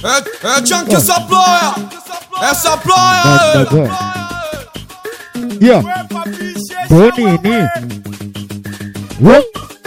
Chunky Supplier. Supplier. Yeah. Boni ni. What?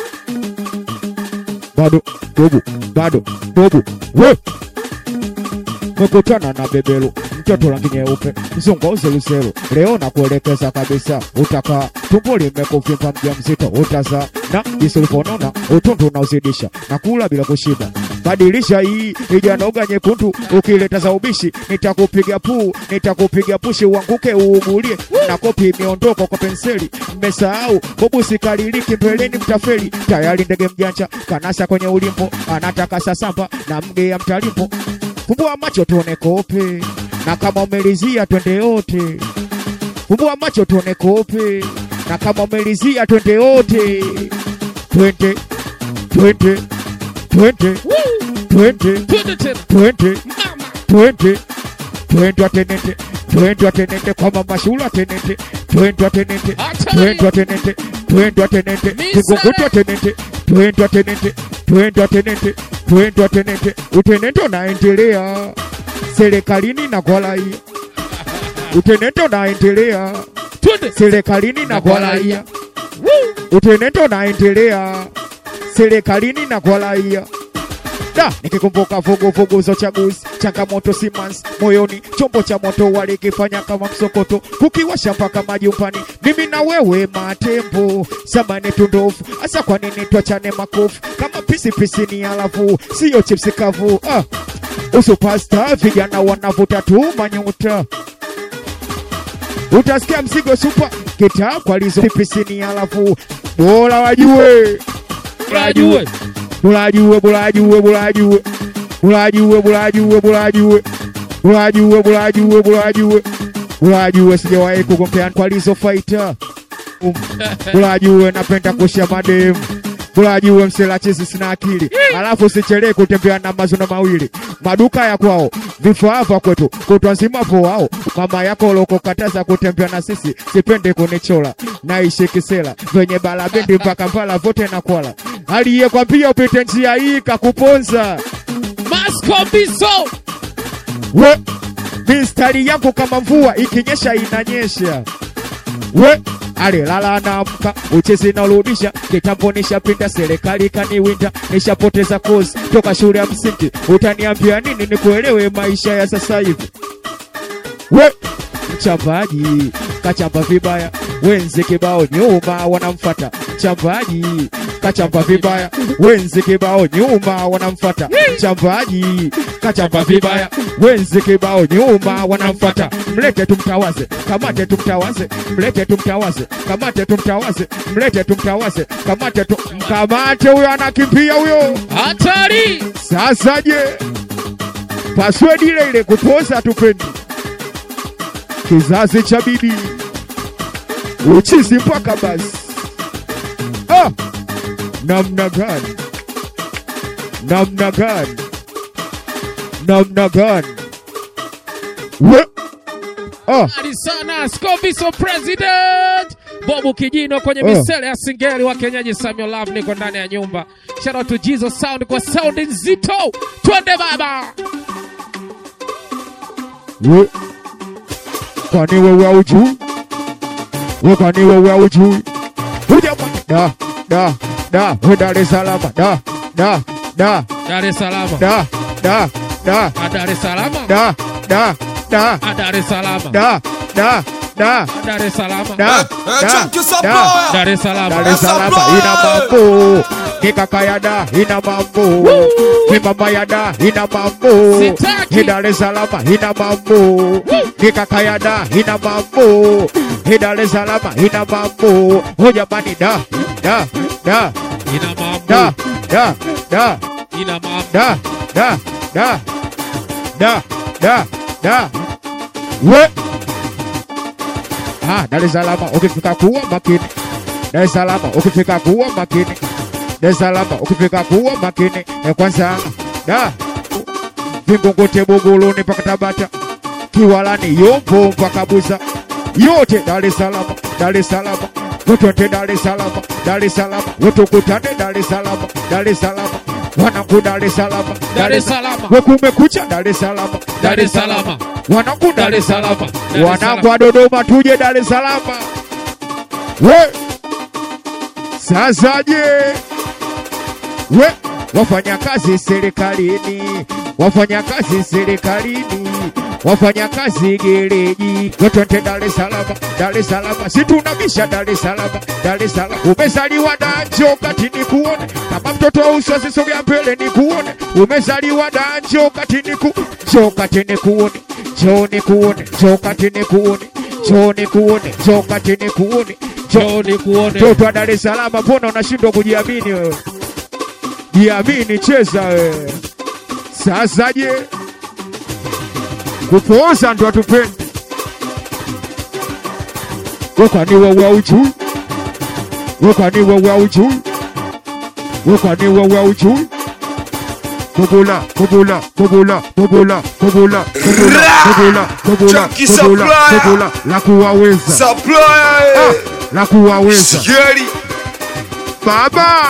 Bado. What? Mekutana na bebelo, mtoto rangi nyeupe, mzunguze lusero. Leo na kuelekeza kabisa, utaka tumbo limekuvimba mjamzito, utaza na jinsi ulivyonona, utundu unaozidisha, na kula bila kushiba. Badilisha hii, ijanoga nyekundu, ukileta za ubishi, nitakupiga pushi uanguke uugulie, na kopi miondoko kwa penseli, mmesahau, bobu sikaliliki mbeleni mtafeli, tayari ndege mjanja, kanasa kwenye ulimpo, anataka sasamba, na mge ya mtalimpo. Fumbua macho tuone kope, na kama umelizia twende yote. Fumbua macho tuone kope, na kama umelizia twende yote. Twende atenente kwa mama shula atenente. Twende atenente kigugutu atenente utenente unaendelea serikalini na gwalaia. Utenente unaendelea serikalini na gwalaia. Utenente unaendelea serikalini na gwalaia. Da, nikikumbuka vugu za uchaguzi, changamoto Siemens moyoni, chombo cha moto walikifanya kama msokoto, kukiwasha mpaka majumbani, mimi na wewe matembo, samani tundofu, asa kwa nini tuachane makofu, kama pisi ni alafu, siyo chipsi kavu, Superstar, vijana wanavuta tu manyuta, utasikia mzigo super, kita kwa lizo pisi ni alafu, bora wajue. Bulajue sijawahi kugombea kwa lizo fighter. Bulajue napenda kushia mademu. Bulajue msela chizi sina akili. Alafu sichelewe kutembea na mazuna mawili. Maduka ya kwao, vifaa vya kwetu, kutwa nzima wao. Mama yako loko kataza kutembea na sisi, sipende kunichola. Naishi kisela, venye balabendi mpaka mpala vote na kwala. Aliyekwambia upite njia hii kakuponza. Maskombiso. We, mistari yako kama mvua ikinyesha inanyesha. We, alilala na amka, uchezi na urudisha, kitambo nishapinda, serikali kaniwinda, nishapoteza kozi, toka shule ya msingi, utaniambia nini nikuelewe maisha ya sasa hivi. We, mchambaji, kachamba vibaya, wenzi kibao nyuma wanamfata. Mchambaji, kachamba vibaya, wenzi kibao nyuma wanamfata. Mchambaji, kachamba vibaya, wenzi kibao nyuma wanamfata. Mlete tumtawaze, kamate tumtawaze, mlete tumtawaze, kamate tumtawaze, mlete tumtawaze, mkamate huyo anakimbia huyo. Hatari! Sasa je, password ile kupoza tupendi. Kizazi cha bibi, uchizi mpaka basi. Namna gani. We. Sana Scoviso President Bobu Kijino kwenye misele ya singeli wa Kenyaji Samuel Love niko ndani ya nyumba. Shout out to Jesus Sound kwa sound nzito. Twende baba. We. Kwani wewe hujui? Kwani wewe hujui? Da. We Dar es Salaam. Da. Dar es Salaam. Da. Dar es Salaam. Da. Dar es Salaam. Da. Dar es Salaam. Chunky Supplier. Dar es Salaam. Ina mambo. Kikaka ya da ina mambo. Kimama ya da ina mambo. Dar es Salaam ina mambo. Kikaka ya da ina mambo. Dar es Salaam ina mambo. Hoja bani da. Ina mambo. Ina mambo. Da. We. Dar es Salaam ukifika kuwa makini. Dar es Salaam ukifika kuwa makini. Dar es Salaam ukifika kuwa makini. Kwanza da. Vingunguti Buguruni mpaka Tabata. Kiwalani Yombo mpaka Buza. Yote Dar es Salaam. Watu Dar es Salaam. Watu kutane Dar es Salaam. wanangu Dar es Salaam, Dar es Salaam, we kumekucha Dar es Salaam, Dar es Salaam, wanangu Dar es Salaam, Dar es Salaam. wanangu wa Dodoma tuje Dar es Salaam. We sasa je, we wafanyakazi serikalini, wafanyakazi serikalini, wafanyakazi gereji, twende Dar es Salaam, Dar es Salaam, si tunabisha Dar es Salaam, Dar es Salaam. Umezaliwa da njoo kati ni kuone, kama mtoto wa usosi sogea mbele ni kuone. Umezaliwa da njoo kati ni njoo kati ni kuone, njoo ni kuone, njoo kati ni kuone, njoo ni kuone, njoo kati ni kuone, njoo ni kuone. Mtoto wa Dar es Salaam, mbona unashindwa kujiamini wewe? Jiamini, cheza wewe. Sasa je, kupooza ndo atupende. Wekani wewe ujui, wekani wewe ujui, wekani wewe ujui. Kubula, kubula, kubula, kubula, kubula, kubula, kubula, kubula, kubula, kubula, la kuwaweza. Supplier, la kuwaweza. Scary. Baba,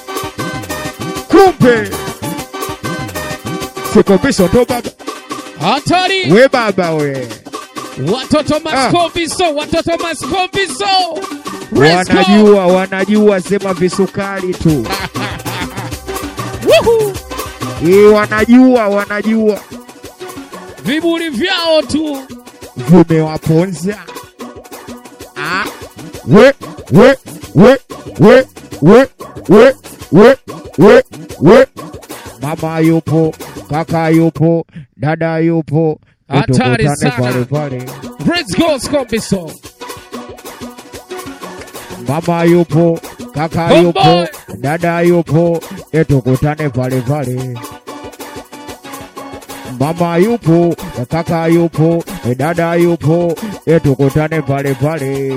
kumbe sikombisho ndo baba. Hatari. We baba we. Watoto maskoviso, watoto maskoviso. Wanajua, wanajua sema visukari tu. Woohoo. Wanajua, wanajua. Viburi vyao tu. Vimewaponza. We, we, we, we, we, we, we, we, we. Mama yupo, kaka yupo, dada yupo. Hatari sana. Pale pale. Let's go Skoviso. Mama yupo, kaka yupo, dada yupo, tukutane pale pale. Mama yupo, kaka yupo, dada yupo, tukutane pale pale.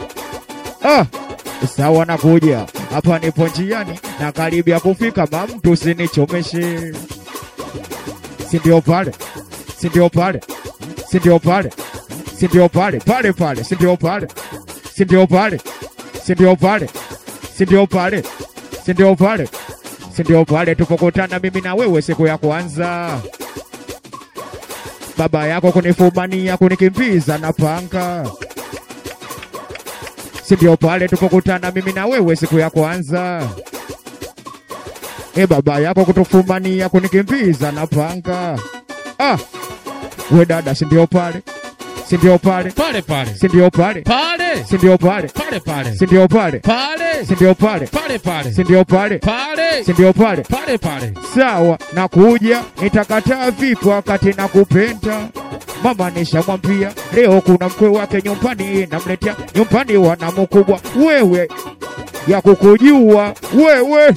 Sawa nakuja, hapa nipo njiani na karibia kufika, mamtu usinichomeshe. Sindio pale, sindio pale, sindio pale, sindio pale, pale pale, sindio pale, sindio pale, sindio pale, sindio pale, sindio pale, sindio pale. Tupokutana mimi na wewe siku ya kwanza, baba yako kunifumania kunikimbiza na panga. Sindio pale tupokutana mimi na wewe siku ya kwanza, baba yako kutufumania kunikimbiza na panga. We dada, sindio pale, sindio pale, Pale pale. sindio pale, Pale. sindio pale, Pale pale. sindio pale, Pale. sindio pale, Pale pale. sindio pale, Pale. sindio pale. Pale pale. Sawa nakuja, nitakataa vipi wakati nakupenda? Mama nishamwambia leo kuna mkwe wake nyumbani, namletea nyumbani wana mkubwa. Wewe ya kukujua wewe,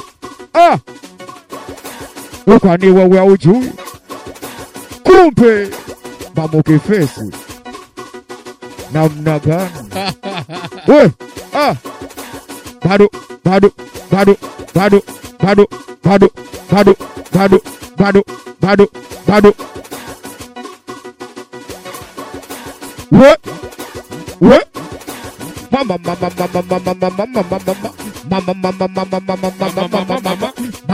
ukani wewe ujui, kumbe mama kifesi namna gani? We bado bado bado bado bado bado bado bado bado bado bado. We mama mama mama mama mama mama mama mama mama mama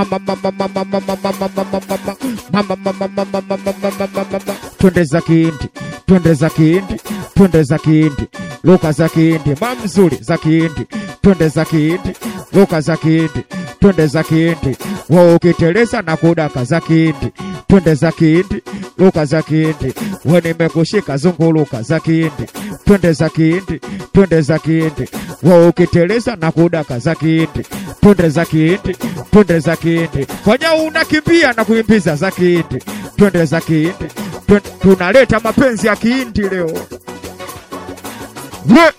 mama. Twende za kihindi, twende za kihindi, twende za kihindi, luka za kihindi, mamzuri za kihindi, twende za kihindi, luka za kihindi, twende za kihindi, wewe ukiteleza na kudaka za kihindi, twende za kihindi, luka za kihindi, wewe nimekushika zunguluka za kihindi, twende za kihindi, twende za kihindi, wewe ukiteleza na kudaka za kihindi, twende za kihindi, twende za kihindi, fanya unakimbia na kuimbiza za kihindi, twende za kihindi, tunaleta mapenzi ya kihindi leo. We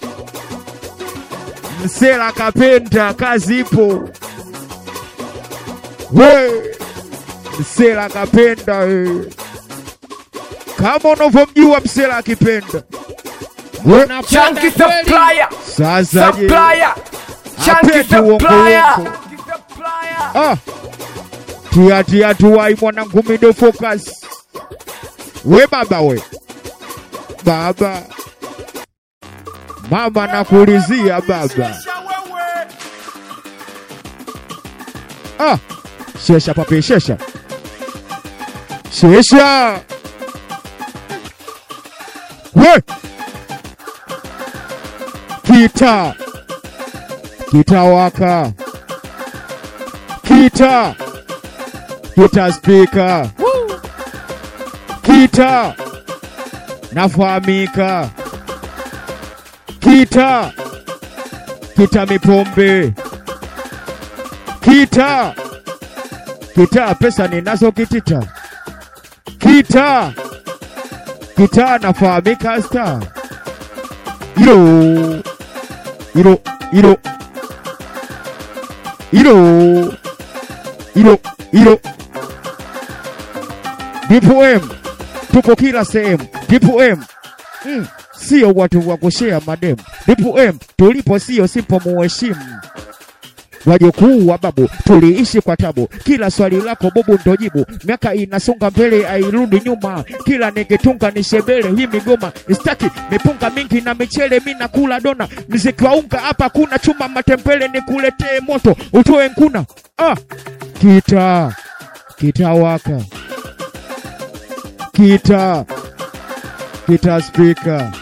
msela kapenda, kazi ipo. We msela kapenda, kama unavyomjua msela akipenda. Chunky supplier. Sasa je, Chunky supplier. tia tuwai mwanangu mido focus. We baba we, baba mama nakulizia baba. Shesha papi shesha. Shesha. We. Kita. Kita waka. Kita. Kita speaker. Kita. Nafahamika. Kita. Kita mipombe. Kita. Kita pesa ninazo kitita. Kita. Kita nafahamika star. Iro. Iro. Iro. Iro. Iro. Iro. DPM. Tupo kila sehemu. DPM. Sio watu wa kushare madem. DPM. Tulipo sio sipo muheshimu. Wajukuu wa babu tuliishi kwa tabu. Kila swali lako bobu ndo jibu. Miaka inasonga mbele hairudi nyuma. Kila nikitunga ni shebele hii migoma. Istaki mipunga mingi na michele mimi nakula dona. Mziki wa unga hapa kuna chuma matembele nikuletee moto utoe nkuna. Kita. Kita waka. Kita. Kita speaker.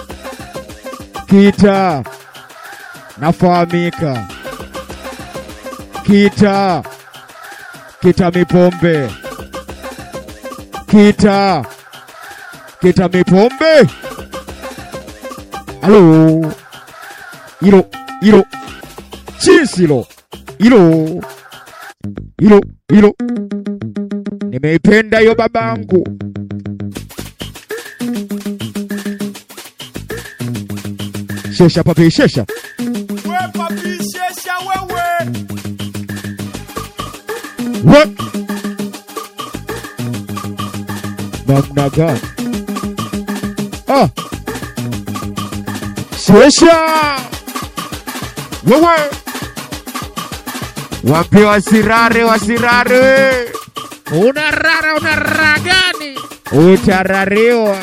Kita. Nafahamika. Kita. Kita mipombe. Kita. Kita mipombe. Halo. Iro. Iro. Chisilo. Iro. Iro. Iro. Nimeipenda yo babangu. Shesha papi shesha. We papi shesha wewe. What? Namna gani? Shesha. Wewe. Wapi wasirare wasirare. Unarara gani? Utararewa.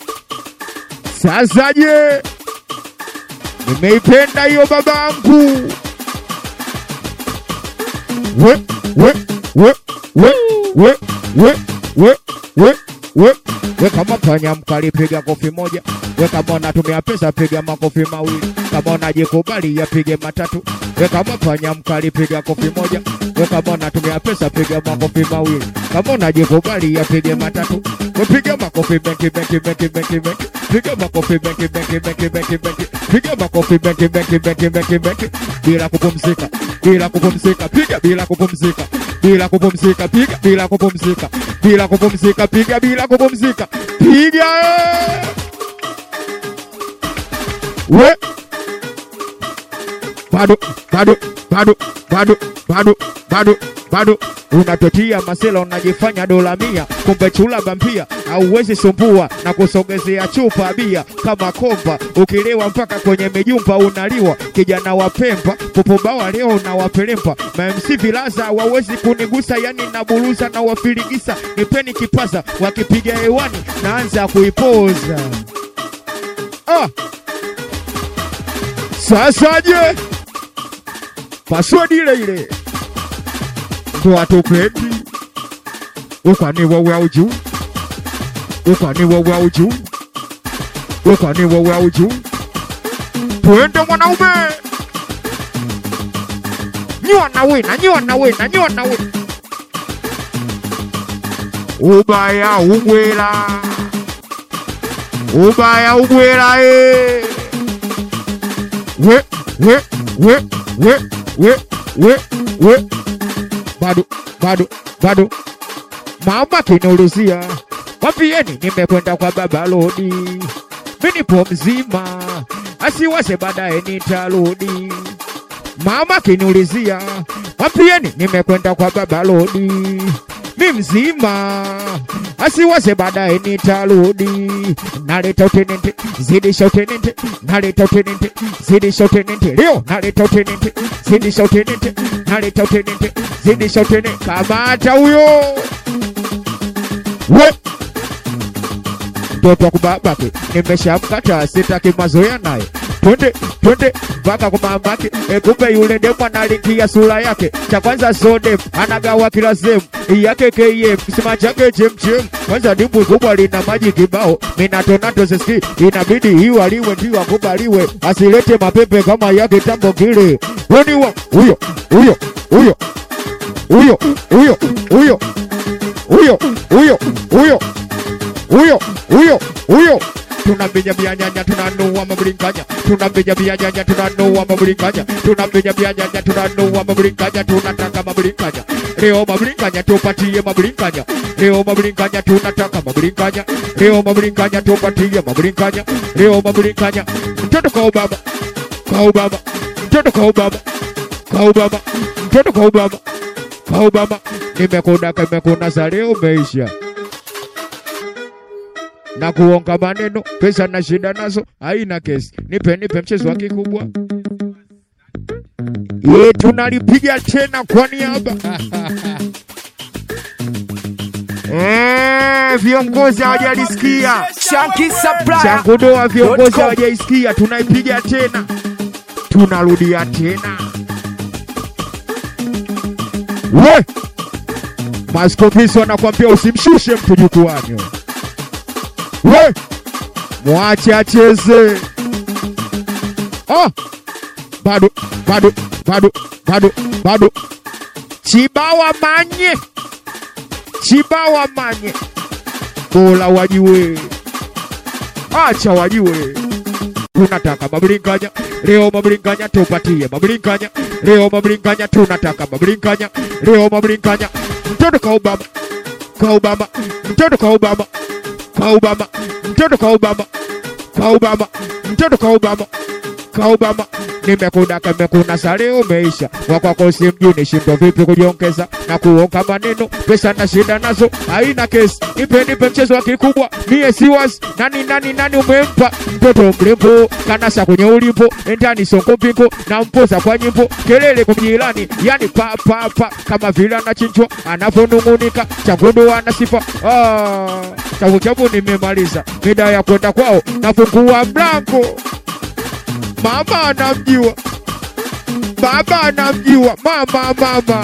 Sasa je? Nimeipenda hiyo babangu. We kama panya mkali piga kofi moja. We kama unatumia pesa piga makofi mawili. Kama unajikubali ya pige matatu. We kama panya mkali piga kofi moja. We kama unatumia pesa piga makofi mawili. Kama unajikubali ya pige matatu. We piga makofi benki benki benki benki benki. Piga makofi benki benki benki benki benki. Piga makofi benki benki benki benki benki. Bila kupumzika. Bila kupumzika. Piga bila kupumzika. Bila kupumzika. Piga bila kupumzika. Bila kupumzika. Piga bila kupumzika. Piga. We. Bado. Unatotia masela unajifanya dola 100. Kumbe chula bampia. Hauwezi sumbua na kusogezea chupa bia. Kama komba ukilewa mpaka kwenye mijumba unaliwa. Kijana wa Pemba popo bawa leo na wapelempa. MC Vilaza wawezi kunigusa yani naburuza na wafiligisa. Nipeni kipaza wakipiga hewani naanza kuipoza. Sasa je? Password ile. Ndo atupendi. Ukani wewe auju. Ukani wewe auju. Ukani wewe auju. Twende mwanaume. Nyua na wena. Ubaya ugwela we. Bado. Mama kinaulizia. Wapieni nimekwenda kwa baba Lodi. Mimi nipo mzima. Asiwase baadaye nitarudi. Mama kinaulizia. Wapieni nimekwenda kwa baba Lodi. Mimi mzima. Asiwase baadaye nitarudi. Naleta utenente, zidisha utenente. Naleta utenente, zidisha utenente. Leo naleta utenente, zidisha utenente. Naleta utenente, zidisha utenente. Kamata huyo. We. mtoto kubabake nimeshamkata sitaki mazoea naye twende mpaka kwa mamake kumbe yule demu analikia sura yake cha kwanza sode anagawa kila sehemu yake KM kisima chake chemchem kwanza dimbu kubwa lina maji kibao minatonato seski inabidi hiwa liwe ndio akubaliwe asilete mapepe kama yake tambo kile woni wa huyo tunamenya bianyanya tunanoa mabrinkanya tunamenya bianyanya tunanoa mabrinkanya tunamenya bianyanya tunanoa mabrinkanya tunataka mabrinkanya leo mabrinkanya tupatie mabrinkanya leo mabrinkanya tunataka mabrinkanya leo mabrinkanya tupatie mabrinkanya leo mabrinkanya mtoto kwa Obama mtoto kwa Obama nimekuna za leo umeisha na kuonga maneno pesa na shida nazo haina kesi nipe mchezo wa kikubwa tunalipiga tena kwa niaba viongozi hawajalisikia Changudoa viongozi hawajaisikia tunaipiga tena tunarudia tena Maskofiso wanakuambia usimshushe mtu jukwani mwache acheze bado Chibawa manye bola wajiwe acha wajiwe tunataka mabrinkanya leo mabrinkanya tupatie mabrinkanya leo mabrinkanya tunataka mabrinkanya leo mabrinkanya mtoto kwa Obama mtoto kwa Obama nimekuna sare umeisha wakwako si mjini shindo vipi kujiongeza na kuonga maneno pesa na shida nazo haina kesi nipe mchezo wa kikubwa mie siwas nani umempa mtoto mrembo kanasa kwenye ulimpo endani songo mpingo na mpoza kwa nyimbo kelele kumjilani yani pa kama vile anachinjwa anaponungunika Changudoa ana sifa chabu nimemaliza mida ya kwenda kwao nafungua mlango mama anamjiwa baba anamjiwa mama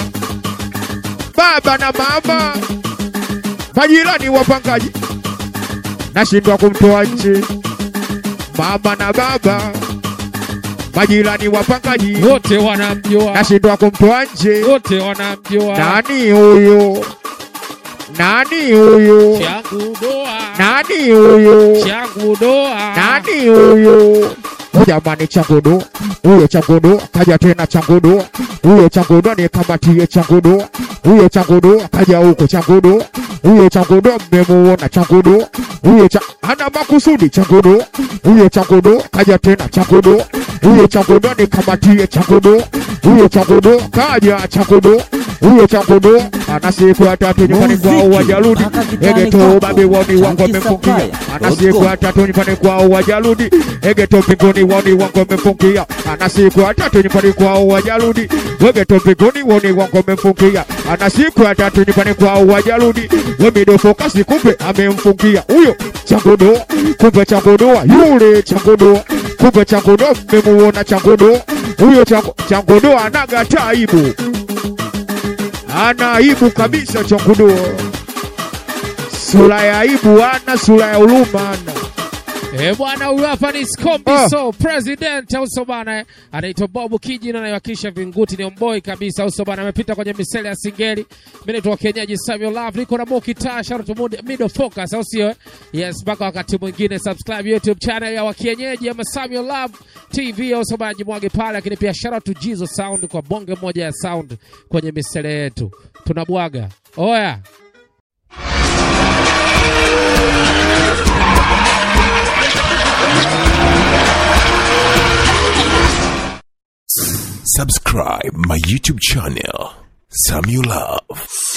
baba na mama majirani wapangaji nashindwa kumtoa nje mama na baba majirani wapangaji wote wanamjua nashindwa kumtoa nje wote wanamjua nani huyo Changudoa nani huyo jamani Changudoa huyo Changudoa kaja tena Changudoa huyo Changudoa ni kamatie Changudoa huyo Changudoa kaja huko Changudoa huyo Changudoa mmemuona Changudoa huyo ana makusudi Changudoa huyo Changudoa kaja tena Changudoa huyo Changudoa ni kamatie Changudoa huyo Changudoa kaja Changudoa huyo Changudoa ana siku ya 3 nyumbani kwao wajarudi egeto babe woni wangu wamefungia ana siku ya 3 nyumbani kwao wajarudi egeto mbinguni woni wangu wamefungia ana siku ya 3 nyumbani kwao wajarudi egeto mbinguni woni wangu wamefungia ana siku ya 3 nyumbani kwao wajarudi wemido focus kumbe amemfungia huyo Changudoa kumbe Changudoa yule Changudoa kumbe Changudoa mmemuona Changudoa huyo Changudoa anagata aibu ana aibu kabisa Changudoa sura ya aibu ana sura ya huruma ana bwana huyu hapa ni Skombiso president uso bana anaitwa Bobu Kiji na anawakilisha Vinguti ni mboy kabisa uso bana amepita kwenye misele ya Singeli mimi naitwa Kenyaji Samuel Love niko na Moki Tasha na Middle Focus au sio yes mpaka wakati mwingine subscribe YouTube channel ya Wakienyeji ama Samuel Love TV uso bana jimwage pale lakini pia shout out to Jesus Sound kwa bonge moja ya sound kwenye misele yetu tunabwaga oya Subscribe my YouTube channel, Samuel Love.